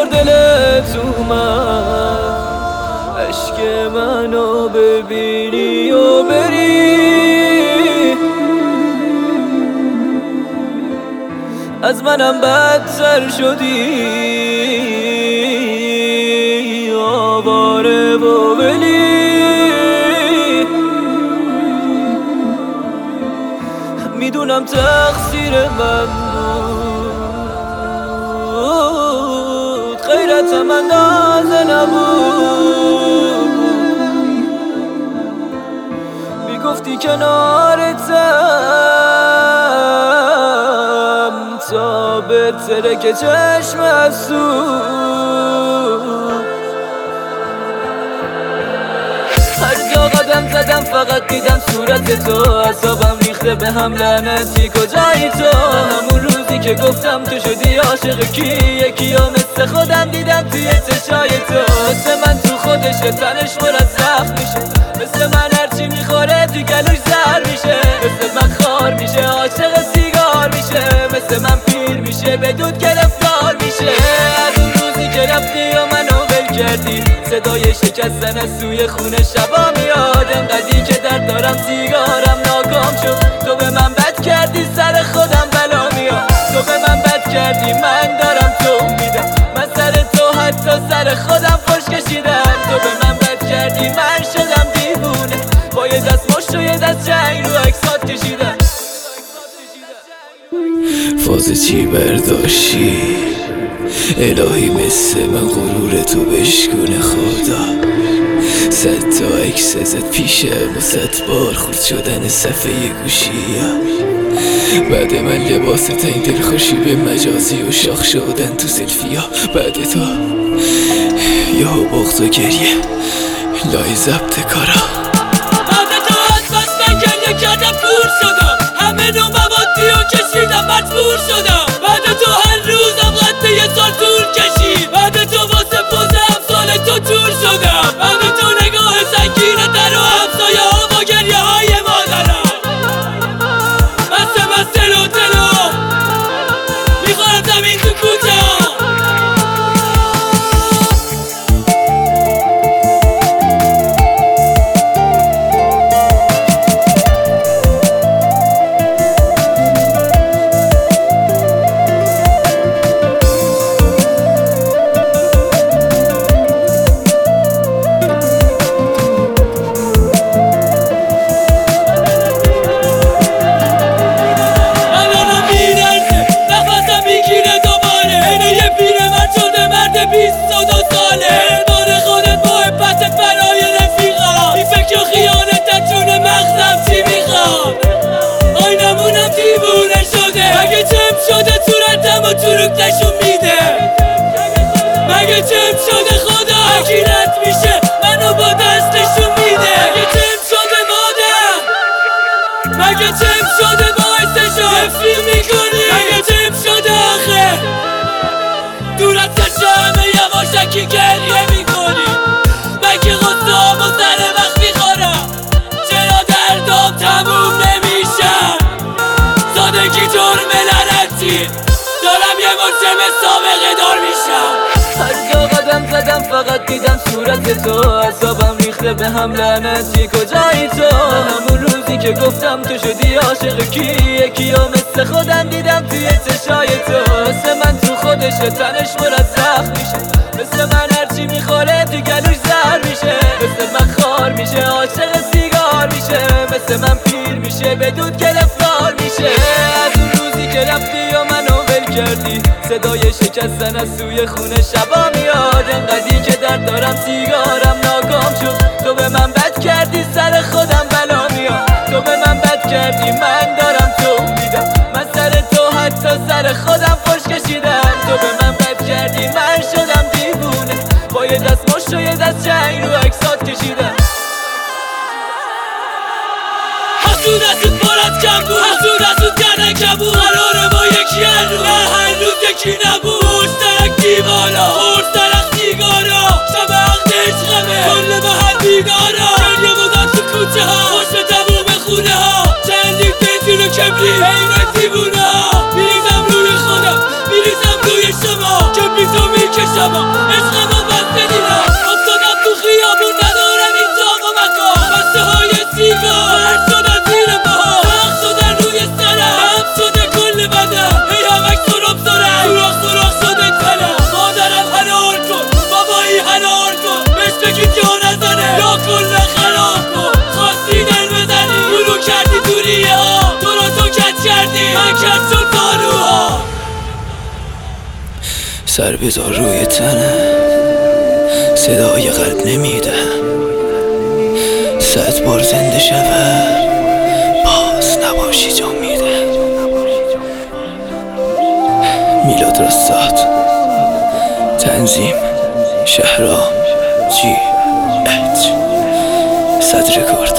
بار دلت اومد عشق منو ببینی و بری، از منم بدتر شدی آواره و ولی. میدونم تقصیر من بود، غیرتم اندازه نبود، میگفتی کنارتم تا بهتره که چشم از هر جا قدم زدم فقط دیدم صورت تو، اعصابم ریخته به هم لعنتی کجایی تو؟ همون روزی که گفتم تو شدی عاشق کی، یکی ها مثل خودم دیدم توی چشای تو، مثل من تو خودشه تنش پر از زخم میشه، مثل من هرچی میخوره تو گلوش زهر میشه، مثل من خار میشه عاشق سیگار میشه، مثل من پیر میشه به دود گرفتار میشه. از اون روزی که رفتی و منو ول کردی، صدای شکستن از سوی خونه شبا میاد، انقدری که درد دارم سیگارم ناکام شد، تو به من بد کردی سر خودم بلا میاد، تو به من بد کردی من دارم تو میدم، من سر تو حتی سر خودم خوش کشیدم، تو به من بد کردی من شدم دیوونه، با یه دست مشت و یه دست جنگ رو اکسات کشیدم. فاز چی برداشتی الهی مثل من غرور تو بشکونه خدا، 100 تا عکس ازت پیشم و 100 بار خورد شدن صفحه گوشی، بعد من لباس این دلخوشی به مجازی و شاخ شدن تو سلفی ها، بعد تو یهو بغض و گریه لای ضبط کارا، بعد تو از بس نگریه کردم کور شدم، همه نوع موادی رو کشیدم مجبور شدم، بعد تو هر روزم قد یه سال طول کشید، بعد تو واسه پوز امثال تو تور شدم، بعد تو نگاه سنگین در و همسایه ها با گریه های مادرم، من تلو میخورم زمین تو کوچه ها. مگه چم شده صورتم و چروک نشون میده، مگه چم شده خدا حکیرت میشه منو با دست نشون میده، مگه چم شده مادر، مگه چم شده باعث شفی میکنی، مگه چم شده آخه دور از چشمه یواشکی گریه میکنی، مگه غصام و سر وقت میخورم، چرا دردام تموم نمیشم، سادگی جرم لعنتی دارم یه مجرم سابقه دار میشم. هر جا قدم زدم فقط دیدم صورت تو، اعصابم ریخته به هم لعنتی کجایی تو؟ همون روزی که گفتم تو شدی عاشق کی، یکی ها مثل خودم دیدم توی چشای تو، مثل من تو خودشه تنش پر از زخم میشه، مثل من هرچی میخوره تو گلوش زهر میشه، مثل من خار میشه عاشق سیگار میشه، مثل من پیر میشه به دود گرفتار میشه. از اون روزی که رفتی و منو ول کردی، صدای شکستن از سوی خونه شبا میاد، انقدری که درد دارم سیگارم ناکام شد، تو به من بد کردی سر خودم بلا میاد، تو به من بد کردی من دارم تو میدم، من سر تو حتی سر خودم خوش کشیدم، تو به من بد کردی من شدم دیوونه، با یه دست مشت و یه دست جنگ رو اکسات کشیدم. حسود پر از کم بود، حسود کردن کم بود، قراره با یکی هر روز، نه هر روز یکی نبود، مشترک دیوالا مشترک سیگارا، شب عقد عشقمه کل محل بیدارا، گریه بودن تو کوچه ها خوش به تموم خونه ها، چندی بنزین و کبریت حیوان دیوونه ها، میریزم روی خودم میریزم روی شما که بیتو میکشم اما عشقمو بس ندیدم افتادم تو خیابون ندارم این طاق و مکان بسته های سیگار هر شدن زیر پاها سخت شدن روی سرم هم شده کل بدم هی همک سرم سرم سوراخ سوراخ شده تنم مادرم حلال کن بابایی حلال کن بهش بگید جا نزنه یا کل خراب کن خواستی دل بزنی گلو کردی دوریه ها تو رو تو کج کردی من کج شد زانوها سر بذار روی تنم صدای قلب نمیده 100 بار زنده شود باز نباشی جا میده میلاد رستاد تنظیم شهرام جی اچ 100 رکورد